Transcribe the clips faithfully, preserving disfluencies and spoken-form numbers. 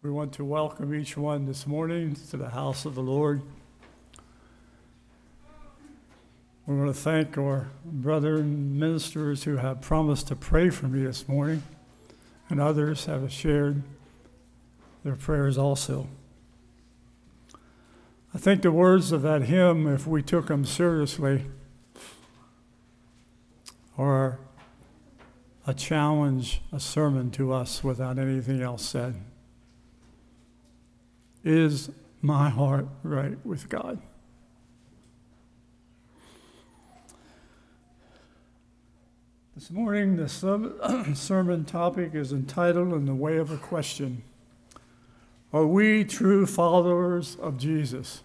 We want to welcome each one this morning to the house of the Lord. We want to thank our brethren ministers who have promised to pray for me this morning, and others have shared their prayers also. I think the words of that hymn, if we took them seriously, are a challenge, a sermon to us without anything else said. Is my heart right with God? This morning, the sermon topic is entitled In the Way of a Question. Are we true followers of Jesus?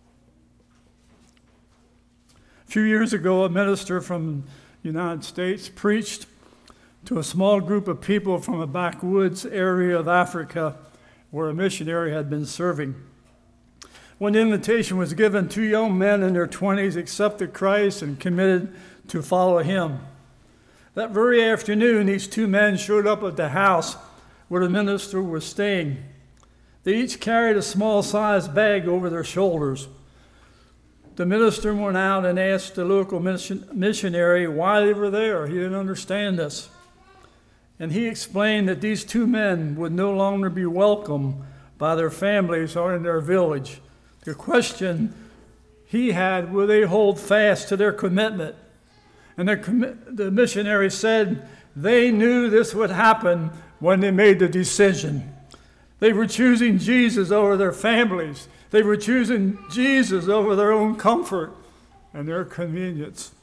A few years ago, a minister from the United States preached to a small group of people from a backwoods area of Africa where a missionary had been serving. When the invitation was given, two young men in their twenties accepted Christ and committed to follow him. That very afternoon, these two men showed up at the house where the minister was staying. They each carried a small-sized bag over their shoulders. The minister went out and asked the local mission, missionary why they were there. He didn't understand this. And he explained that these two men would no longer be welcome by their families or in their village. The question he had, will they hold fast to their commitment? And the, commi- the missionary said they knew this would happen when they made the decision. They were choosing Jesus over their families. They were choosing Jesus over their own comfort and their convenience.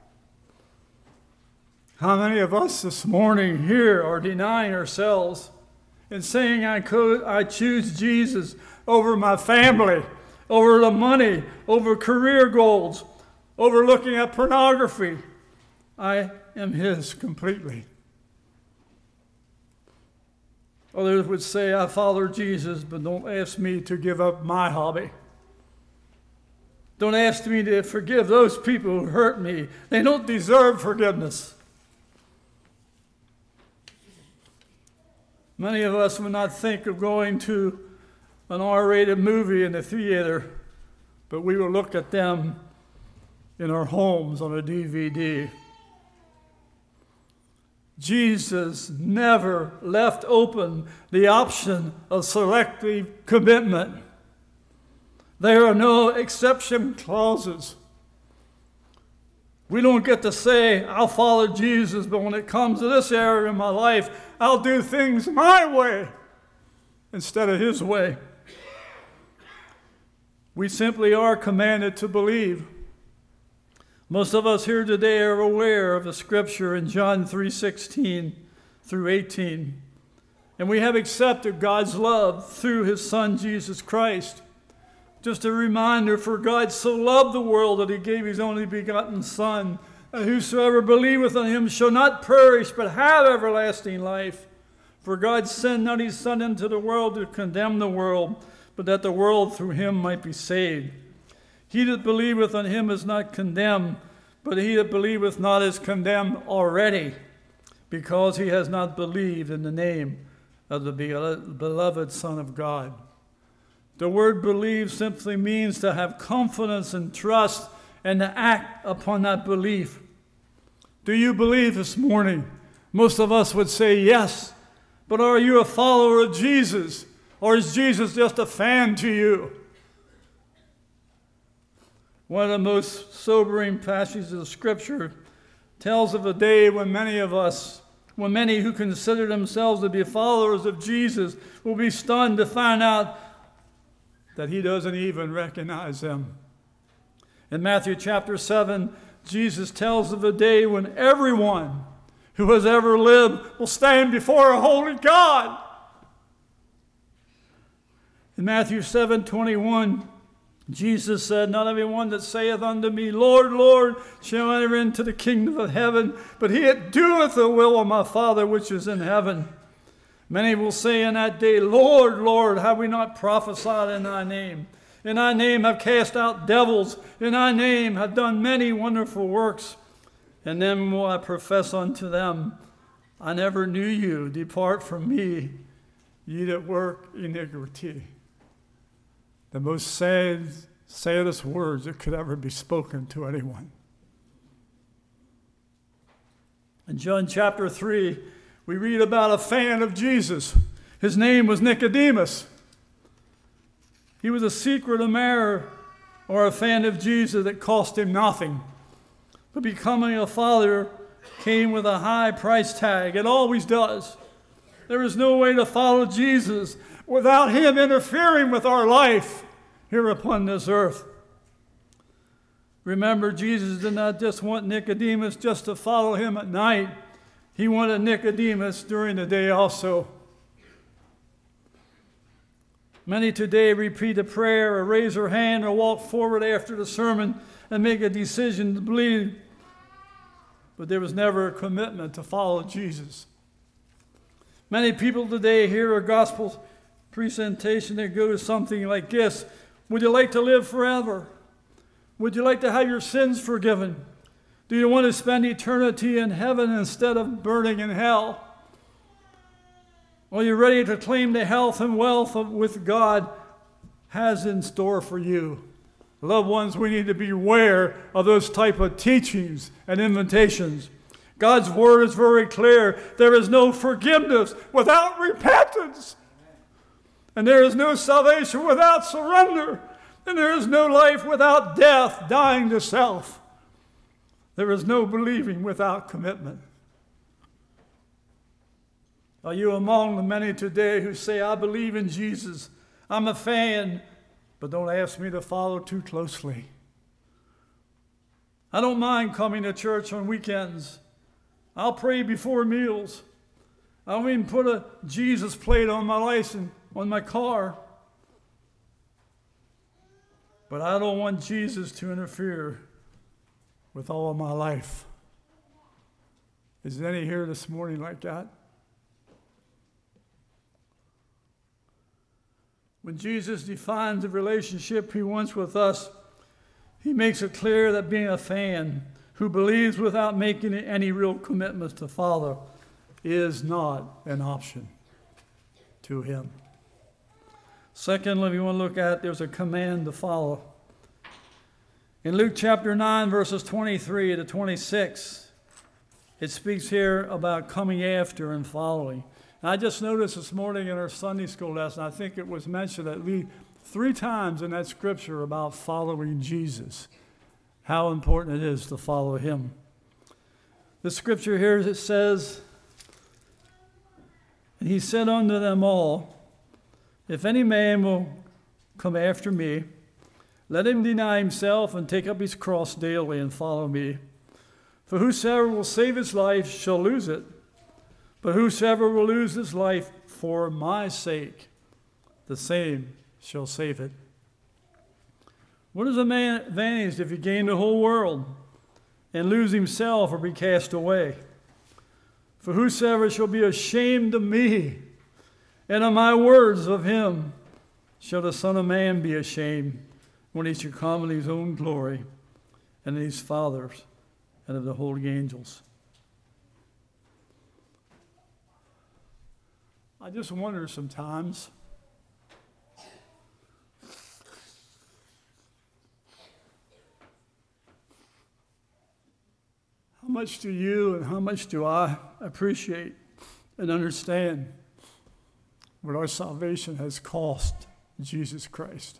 How many of us this morning here are denying ourselves and saying, I could, I choose Jesus over my family, over the money, over career goals, over looking at pornography. I am his completely. Others would say, I follow Jesus, but don't ask me to give up my hobby. Don't ask me to forgive those people who hurt me. They don't deserve forgiveness. Many of us would not think of going to an R-rated movie in the theater, but we will look at them in our homes on a D V D. Jesus never left open the option of selective commitment. There are no exception clauses. We don't get to say, I'll follow Jesus, but when it comes to this area of my life, I'll do things my way instead of his way. We simply are commanded to believe. Most of us here today are aware of the scripture in John three sixteen through eighteen. And we have accepted God's love through his Son, Jesus Christ. Just a reminder, for God so loved the world that he gave his only begotten Son, and whosoever believeth on him shall not perish, but have everlasting life. For God sent not his Son into the world to condemn the world, but that the world through him might be saved. He that believeth on him is not condemned, but he that believeth not is condemned already, because he has not believed in the name of the beloved Son of God. The word believe simply means to have confidence and trust and to act upon that belief. Do you believe this morning? Most of us would say yes, but are you a follower of Jesus, or is Jesus just a fan to you? One of the most sobering passages of Scripture tells of a day when many of us, when many who consider themselves to be followers of Jesus, will be stunned to find out that he doesn't even recognize them. In Matthew chapter seven, Jesus tells of a day when everyone who has ever lived will stand before a holy God. In Matthew seven twenty-one, Jesus said, not everyone that saith unto me, Lord, Lord, shall enter into the kingdom of heaven, but he that doeth the will of my Father which is in heaven. Many will say in that day, Lord, Lord, have we not prophesied in thy name? In thy name have cast out devils. In thy name have done many wonderful works. And then will I profess unto them, I never knew you. Depart from me, ye that work iniquity. The most sad, saddest words that could ever be spoken to anyone. In John chapter three, we read about a fan of Jesus. His name was Nicodemus. He was a secret admirer or a fan of Jesus that cost him nothing. But becoming a father came with a high price tag. It always does. There is no way to follow Jesus without him interfering with our life here upon this earth. Remember, Jesus did not just want Nicodemus just to follow him at night. He wanted Nicodemus during the day also. Many today repeat a prayer or raise their hand or walk forward after the sermon and make a decision to believe. But there was never a commitment to follow Jesus. Many people today hear a gospel presentation that goes something like this. Would you like to live forever? Would you like to have your sins forgiven? Do you want to spend eternity in heaven instead of burning in hell? Are you ready to claim the health and wealth of, with God has in store for you? Loved ones, we need to be aware of those type of teachings and invitations. God's word is very clear. There is no forgiveness without repentance. And there is no salvation without surrender. And there is no life without death, dying to self. There is no believing without commitment. Are you among the many today who say, I believe in Jesus, I'm a fan, but don't ask me to follow too closely? I don't mind coming to church on weekends. I'll pray before meals. I'll even put a Jesus plate on my license, on my car. But I don't want Jesus to interfere with all of my life. Is there any here this morning like that? When Jesus defines the relationship he wants with us, he makes it clear that being a fan who believes without making any real commitments to follow is not an option to him. Secondly, we want to look at there's a command to follow. In Luke chapter nine, verses twenty-three to twenty-six, it speaks here about coming after and following. And I just noticed this morning in our Sunday school lesson, I think it was mentioned at least three times in that scripture about following Jesus, how important it is to follow him. The scripture here, it says, and he said unto them all, if any man will come after me, let him deny himself and take up his cross daily and follow me. For whosoever will save his life shall lose it, but whosoever will lose his life for my sake, the same shall save it. What is a man advantage if he gain the whole world and lose himself or be cast away? For whosoever shall be ashamed of me and of my words of him, shall the Son of Man be ashamed when he shall come in his own glory and in his Father's and of the holy angels. I just wonder sometimes, how much do you and how much do I appreciate and understand what our salvation has cost Jesus Christ?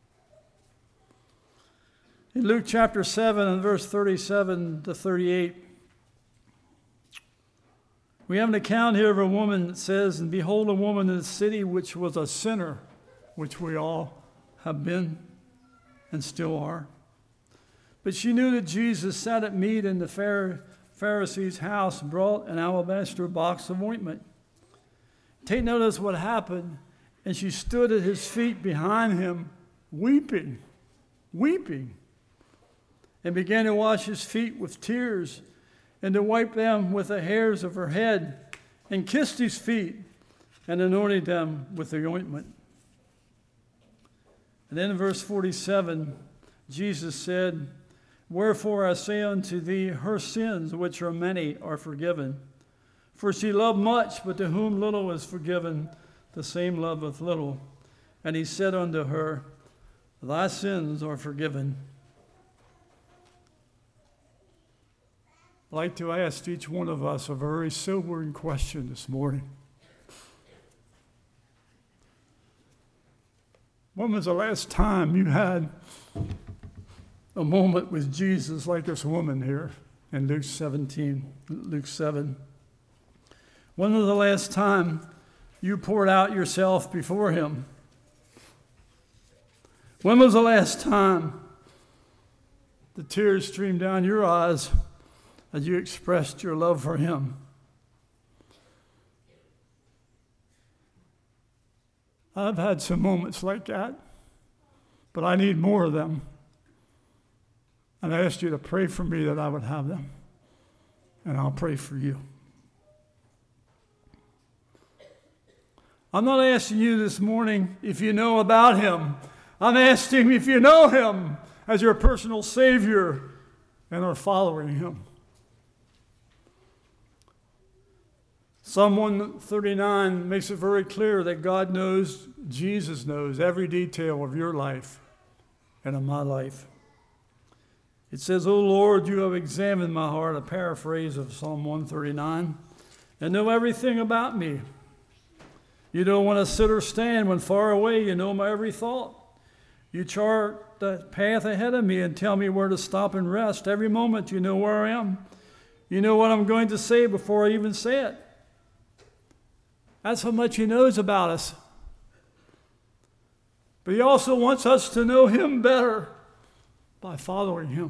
In Luke chapter seven and verse thirty-seven to thirty-eight, we have an account here of a woman that says, and behold, a woman in the city which was a sinner, which we all have been and still are. But she knew that Jesus sat at meat in the Pharisee's house and brought an alabaster box of ointment. Take notice what happened. And she stood at his feet behind him, weeping, weeping, and began to wash his feet with tears and to wipe them with the hairs of her head, and kissed his feet and anointed them with the ointment. And then in verse forty-seven, Jesus said, wherefore I say unto thee, her sins, which are many, are forgiven. For she loved much, but to whom little is forgiven, the same loveth little. And he said unto her, Thy sins are forgiven. I'd like to ask each one of us a very sobering question this morning. When was the last time you had a moment with Jesus like this woman here in Luke seventeen, Luke seven? When was the last time you poured out yourself before him? When was the last time the tears streamed down your eyes as you expressed your love for him? I've had some moments like that, but I need more of them. And I asked you to pray for me that I would have them, and I'll pray for you. I'm not asking you this morning if you know about him. I'm asking if you know him as your personal Savior and are following him. Psalm one thirty-nine makes it very clear that God knows, Jesus knows every detail of your life and of my life. It says, O Lord, you have examined my heart, a paraphrase of Psalm one thirty-nine, and know everything about me. You know when I sit or stand, when far away, you know my every thought. You chart the path ahead of me and tell me where to stop and rest. Every moment you know where I am. You know what I'm going to say before I even say it. That's how much he knows about us. But he also wants us to know him better by following him.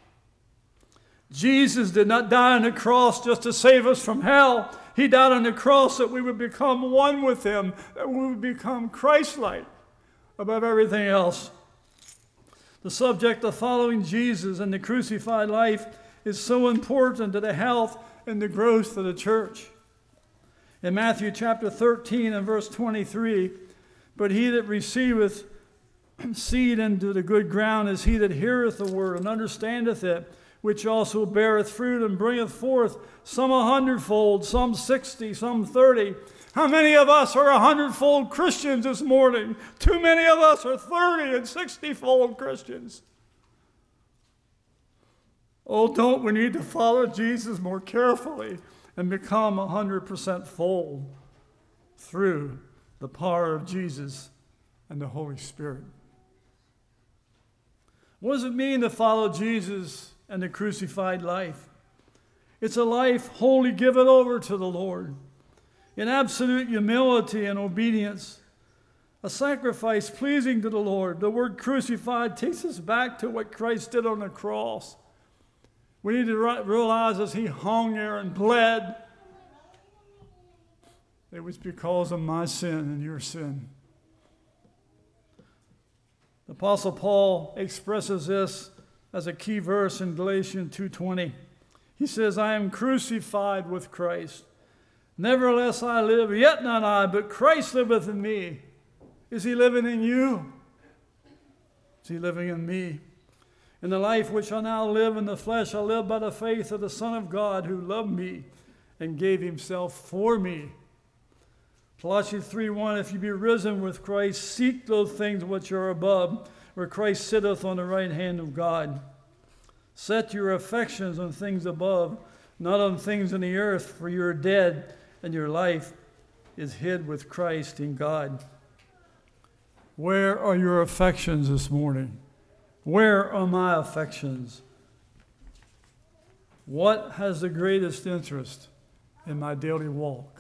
Jesus did not die on the cross just to save us from hell. He died on the cross that we would become one with him, that we would become Christ-like above everything else. The subject of following Jesus and the crucified life is so important to the health and the growth of the church. In Matthew chapter thirteen and verse twenty-three, but he that receiveth seed into the good ground is he that heareth the word and understandeth it, which also beareth fruit and bringeth forth some a hundredfold, some sixty, some thirty. How many of us are a hundredfold Christians this morning? Too many of us are thirty and sixty-fold Christians. Oh, don't we need to follow Jesus more carefully and become a hundred percent fold through the power of Jesus and the Holy Spirit? What does it mean to follow Jesus and the crucified life? It's a life wholly given over to the Lord, in absolute humility and obedience, a sacrifice pleasing to the Lord. The word crucified takes us back to what Christ did on the cross. We need to realize as he hung there and bled, it was because of my sin and your sin. The Apostle Paul expresses this as a key verse in Galatians two twenty. He says, I am crucified with Christ. Nevertheless I live, yet not I, but Christ liveth in me. Is he living in you? Is he living in me? In the life which I now live in the flesh, I live by the faith of the Son of God who loved me and gave himself for me. Colossians three one, if you be risen with Christ, seek those things which are above, where Christ sitteth on the right hand of God. Set your affections on things above, not on things in the earth, for you are dead, and your life is hid with Christ in God. Where are your affections this morning? Where are my affections? What has the greatest interest in my daily walk?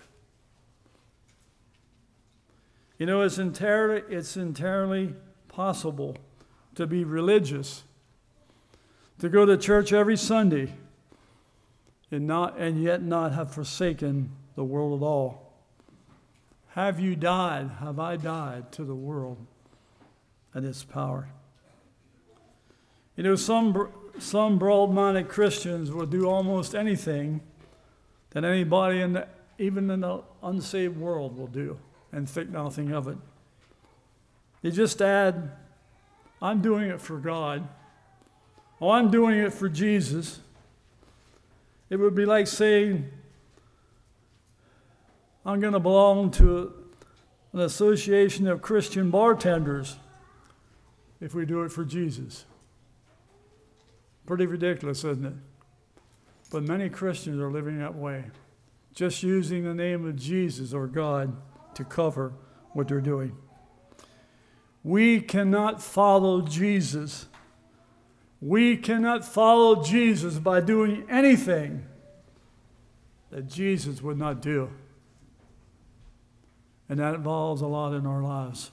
You know, it's entirely, it's entirely possible to be religious, to go to church every Sunday, and not and yet not have forsaken the world at all. Have you died? Have I died to the world and its power? You know, some some broad-minded Christians will do almost anything that anybody in the, even in the unsaved world will do, and think nothing of it. They just add, I'm doing it for God. Oh, I'm doing it for Jesus. It would be like saying, I'm going to belong to an association of Christian bartenders if we do it for Jesus. Pretty ridiculous, isn't it? But many Christians are living that way, just using the name of Jesus or God to cover what they're doing. We cannot follow Jesus. We cannot follow Jesus by doing anything that Jesus would not do. And that involves a lot in our lives.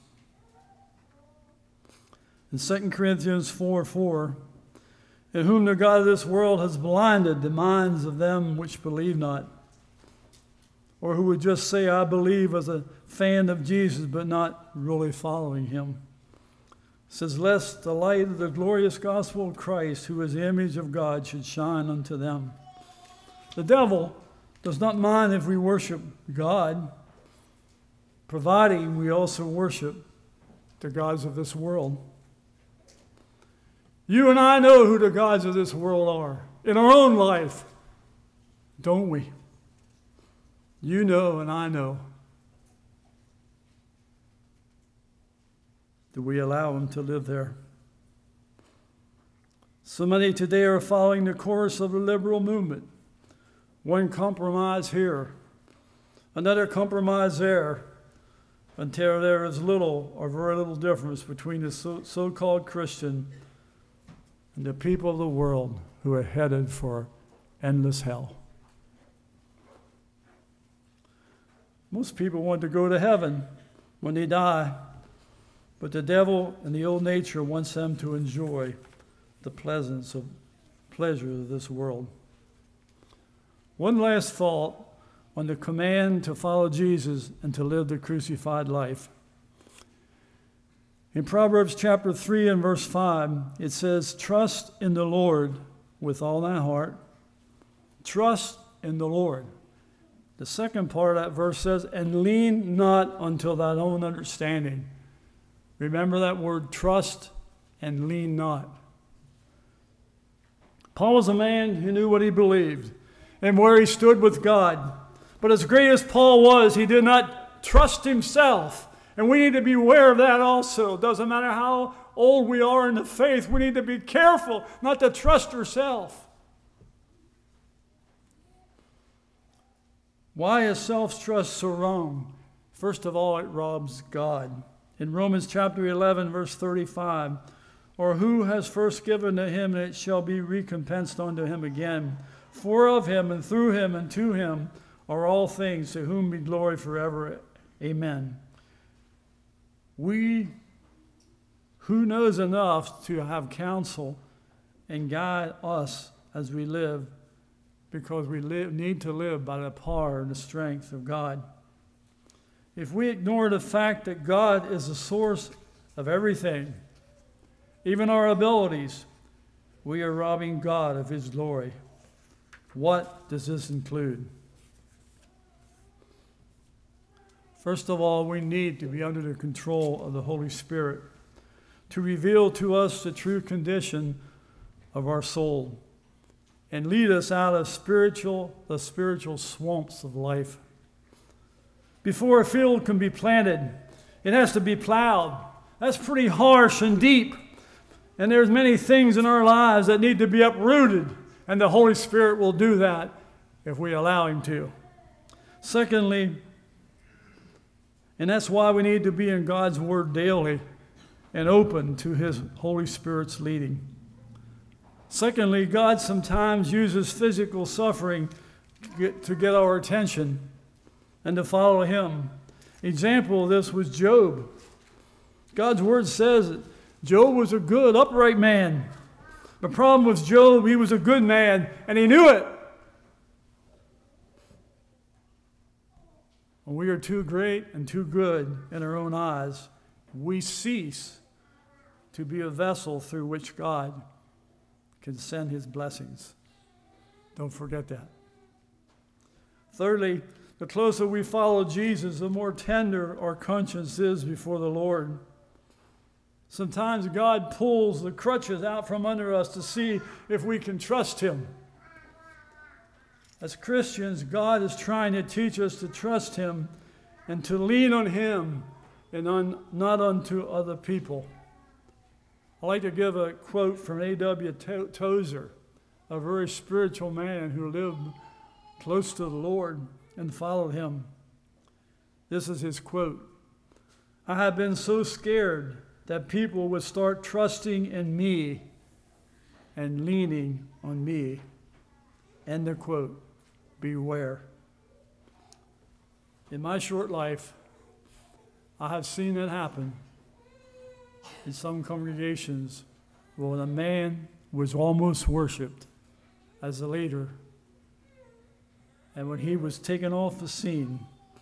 In Second Corinthians four four, in whom the God of this world has blinded the minds of them which believe not, or who would just say, I believe, as a fan of Jesus, but not really following him. It says, lest the light of the glorious gospel of Christ, who is the image of God, should shine unto them. The devil does not mind if we worship God, providing we also worship the gods of this world. You and I know who the gods of this world are in our own life, don't we? You know and I know. Do we allow them to live there? So many today are following the course of the liberal movement. One compromise here, another compromise there, until there is little or very little difference between the so- so-called Christian and the people of the world who are headed for endless hell. Most people want to go to heaven when they die, but the devil and the old nature wants them to enjoy the pleasance of pleasure of this world. One last thought on the command to follow Jesus and to live the crucified life. In Proverbs chapter three and verse five, it says, trust in the Lord with all thy heart. Trust in the Lord. The second part of that verse says, and lean not unto thine own understanding. Remember that word, trust and lean not. Paul was a man who knew what he believed and where he stood with God. But as great as Paul was, he did not trust himself. And we need to be aware of that also. It doesn't matter how old we are in the faith, we need to be careful not to trust ourselves. Why is self-trust so wrong? First of all, it robs God. In Romans chapter eleven, verse thirty-five, or who has first given to him, and it shall be recompensed unto him again. For of him, and through him, and to him are all things, to whom be glory forever. Amen. We, who knows enough to have counsel and guide us as we live, because we live, need to live by the power and the strength of God. If we ignore the fact that God is the source of everything, even our abilities, we are robbing God of his glory. What does this include? First of all, we need to be under the control of the Holy Spirit to reveal to us the true condition of our soul and lead us out of spiritual, the spiritual swamps of life. Before a field can be planted, it has to be plowed. That's pretty harsh and deep. And there's many things in our lives that need to be uprooted, and the Holy Spirit will do that if we allow him to. Secondly, and that's why we need to be in God's Word daily and open to his Holy Spirit's leading. Secondly, God sometimes uses physical suffering to get, to get our attention and to follow him. Example of this was Job. God's Word says that Job was a good, upright man. The problem with Job, he was a good man, and he knew it. When we are too great and too good in our own eyes, we cease to be a vessel through which God can send his blessings. Don't forget that. Thirdly, the closer we follow Jesus, the more tender our conscience is before the Lord. Sometimes God pulls the crutches out from under us to see if we can trust him. As Christians, God is trying to teach us to trust him and to lean on him and on, not unto other people. I'd like to give a quote from A W Tozer, a very spiritual man who lived close to the Lord and followed him. This is his quote: "I have been so scared that people would start trusting in me and leaning on me." End of quote. Beware. In my short life, I have seen it happen in some congregations where a man was almost worshipped as a leader, and when he was taken off the scene,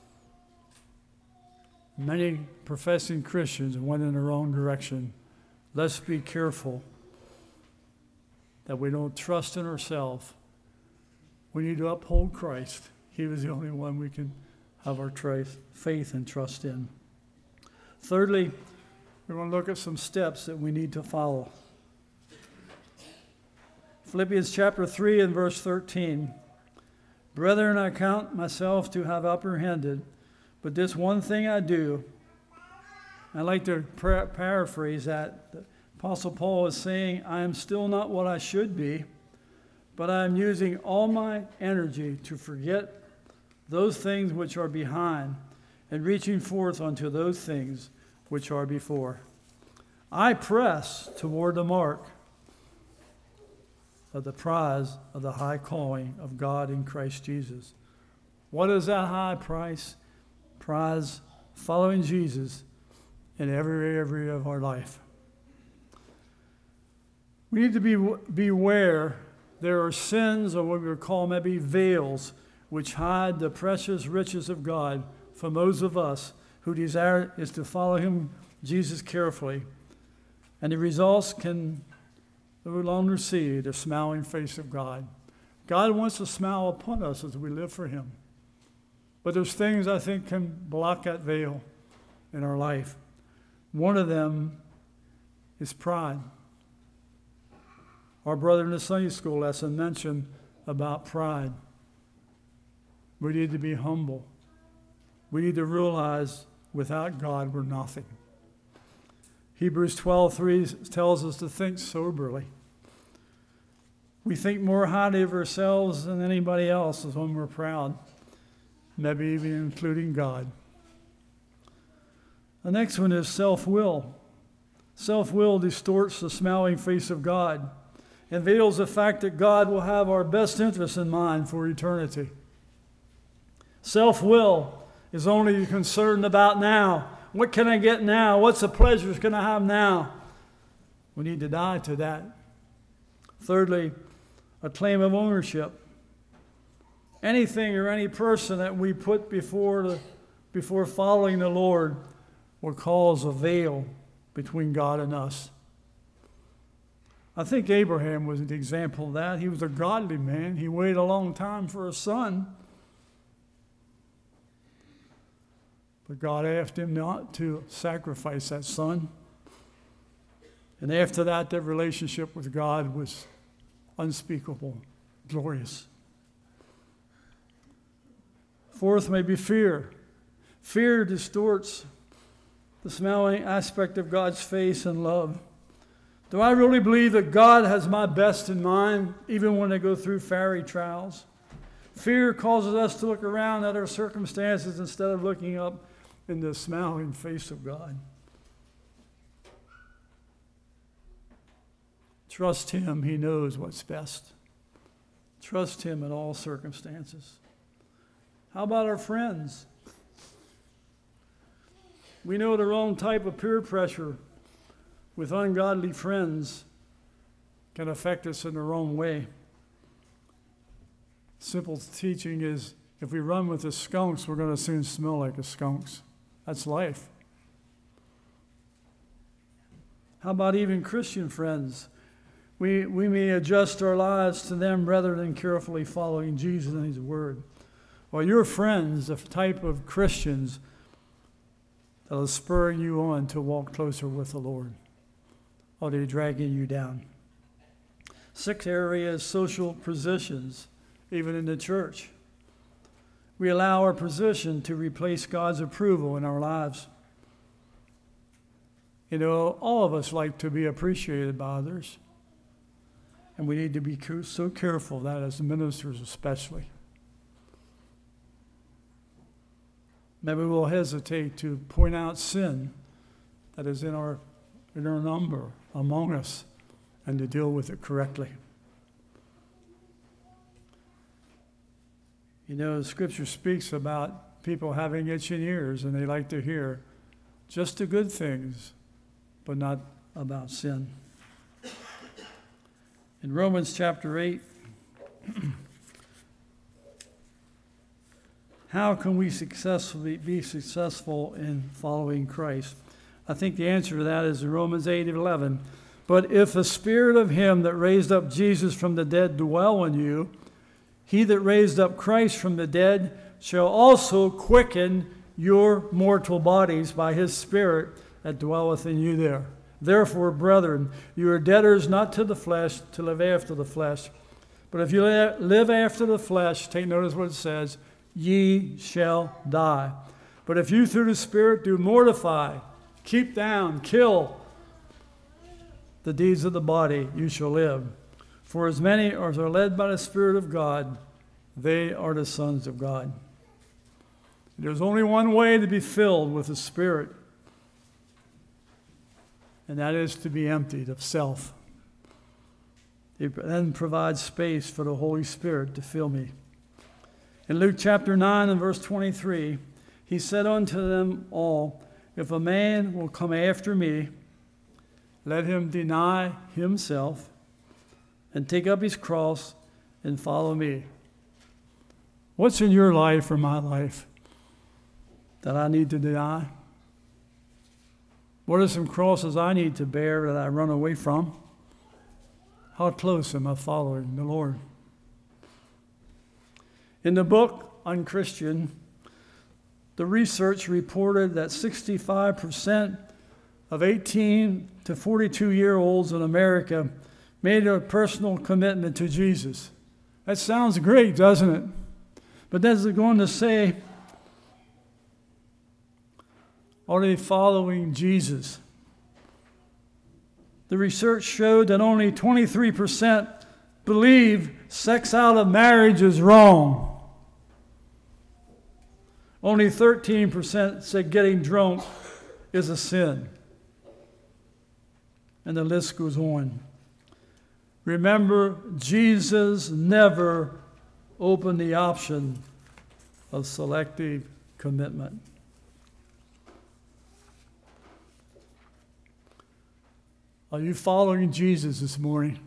many professing Christians went in the wrong direction. Let's be careful that we don't trust in ourselves. We need to uphold Christ. He was the only one we can have our trace, faith and trust in. Thirdly, we're going to look at some steps that we need to follow. Philippians chapter three and verse thirteen. "Brethren, I count myself to have apprehended, but this one thing I do." I like to par- paraphrase that. The Apostle Paul is saying, I am still not what I should be, but I am using all my energy to forget those things which are behind and reaching forth unto those things which are before. I press toward the mark of the prize of the high calling of God in Christ Jesus. What is that high price? Prize? Following Jesus in every area of our life. We need to be beware. There are sins, or what we would call maybe veils, which hide the precious riches of God from those of us who desire is to follow him, Jesus, carefully. And the results can no longer see the smiling face of God. God wants to smile upon us as we live for him. But there's things I think can block that veil in our life. One of them is pride. Our brother in the Sunday school lesson mentioned about pride. We need to be humble. We need to realize without God we're nothing. Hebrews twelve three tells us to think soberly. We think more highly of ourselves than anybody else is when we're proud, maybe even including God. The next one is self-will. Self-will distorts the smiling face of God and veils the fact that God will have our best interests in mind for eternity. Self-will is only concerned about now. What can I get now? What's the pleasures can I have now? We need to die to that. Thirdly, a claim of ownership. Anything or any person that we put before the, before following the Lord will cause a veil between God and us. I think Abraham was an example of that. He was a godly man. He waited a long time for a son. But God asked him not to sacrifice that son. And after that, their relationship with God was unspeakable, glorious. Fourth may be fear. Fear distorts the smiling aspect of God's face and love. Do I really believe that God has my best in mind, even when I go through fiery trials? Fear causes us to look around at our circumstances instead of looking up in the smiling face of God. Trust him. He knows what's best. Trust him in all circumstances. How about our friends? We know the wrong type of peer pressure with ungodly friends can affect us in the wrong way. Simple teaching is if we run with the skunks, we're going to soon smell like the skunks. That's life. How about even Christian friends? We, we may adjust our lives to them rather than carefully following Jesus and his word. Well, your friends, the type of Christians that are spurring you on to walk closer with the Lord, or they're dragging you down. Sixth area is social positions, even in the church. we allow our position to replace God's approval in our lives. You know, all of us like to be appreciated by others. And we need to be so careful of that as ministers especially. Maybe we'll hesitate to point out sin that is in our, in our number among us and to deal with it correctly. You know, the Scripture speaks about people having itching ears and they like to hear just the good things, but not about sin. In Romans chapter eight, how can we successfully be successful in following Christ? I think the answer to that is in Romans eight eleven. But if the Spirit of him that raised up Jesus from the dead dwell in you, he that raised up Christ from the dead shall also quicken your mortal bodies by his Spirit that dwelleth in you there. Therefore, brethren, you are debtors not to the flesh to live after the flesh. But if you live after the flesh, take notice what it says, ye shall die. But if you through the Spirit do mortify, keep down, kill the deeds of the body, you shall live. For as many as are led by the Spirit of God, they are the sons of God. There's only one way to be filled with the Spirit, and that is to be emptied of self. It then provides space for the Holy Spirit to fill me. In Luke chapter nine and verse twenty-three, he said unto them all, if a man will come after me, let him deny himself and take up his cross and follow me. What's in your life or my life that I need to deny? What are some crosses I need to bear that I run away from? How close am I following the Lord? In the book Unchristian, the research reported that sixty-five percent of eighteen to forty-two-year-olds in America made a personal commitment to Jesus. That sounds great, doesn't it? But then it's going to say, are they following Jesus? The research showed that only twenty-three percent believe sex out of marriage is wrong. Only thirteen percent said getting drunk is a sin. And the list goes on. Remember, Jesus never opened the option of selective commitment. Are you following Jesus this morning?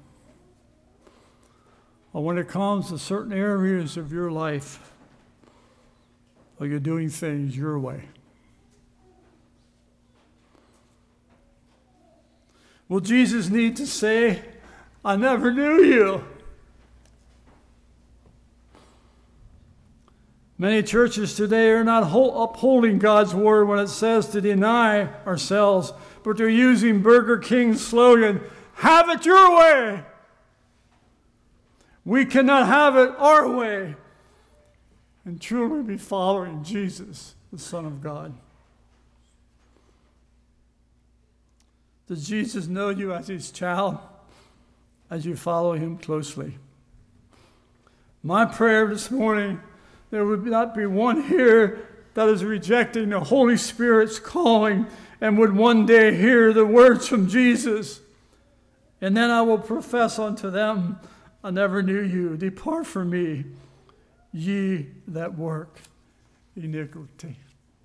Or when it comes to certain areas of your life, are you doing things your way? Will Jesus need to say, I never knew you? Many churches today are not upholding God's word when it says to deny ourselves, but they're using Burger King's slogan, have it your way. We cannot have it our way and truly be following Jesus, the Son of God. Does Jesus know you as his child, as you follow him closely? My prayer this morning, there would not be one here that is rejecting the Holy Spirit's calling and would one day hear the words from Jesus. And then I will profess unto them, I never knew you. Depart from me, ye that work iniquity.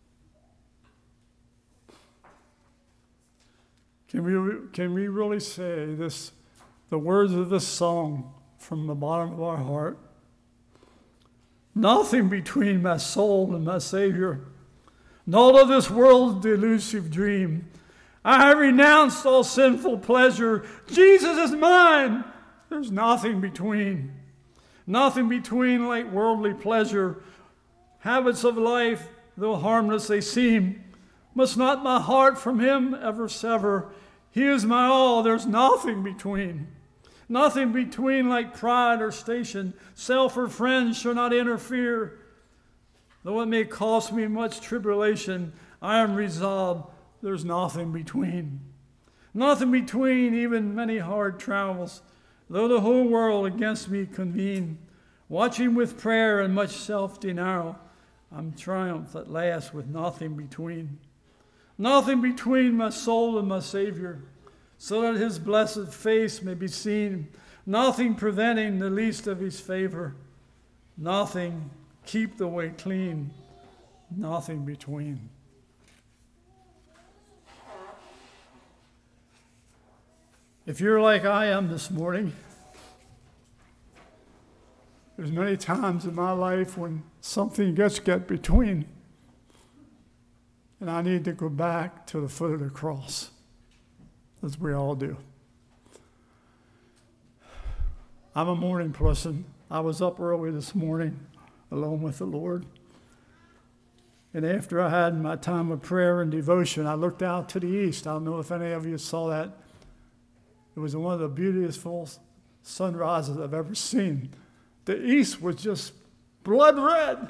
Can we, can we really say this, the words of this song from the bottom of our heart? Nothing between my soul and my Savior. Not of this world's delusive dream. I have renounced all sinful pleasure. Jesus is mine. There's nothing between. Nothing between like worldly pleasure. Habits of life, though harmless they seem, must not my heart from him ever sever. He is my all. There's nothing between. Nothing between like pride or station. Self or friends shall not interfere. Though it may cost me much tribulation, I am resolved there's nothing between. Nothing between, even many hard travels. Though the whole world against me convene, watching with prayer and much self-denial, I'm triumphed at last with nothing between. Nothing between my soul and my Savior, so that his blessed face may be seen. Nothing preventing the least of his favor. Nothing keep the way clean. Nothing between. If you're like I am this morning, there's many times in my life when something gets get between, and I need to go back to the foot of the cross, as we all do. I'm a morning person. I was up early this morning alone with the Lord. And after I had my time of prayer and devotion, I looked out to the east. I don't know if any of you saw that. It was one of the beautiful sunrises I've ever seen. The east was just blood red.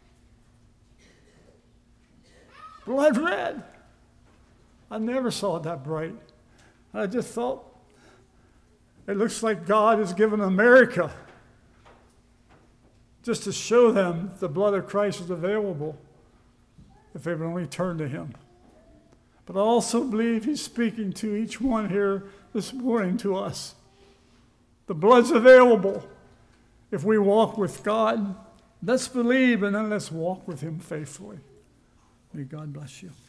Blood red. I never saw it that bright. I just thought, it looks like God has given America just to show them the blood of Christ is available if they would only turn to him. But I also believe he's speaking to each one here this morning to us. The blood's available if we walk with God. Let's believe and then let's walk with him faithfully. May God bless you.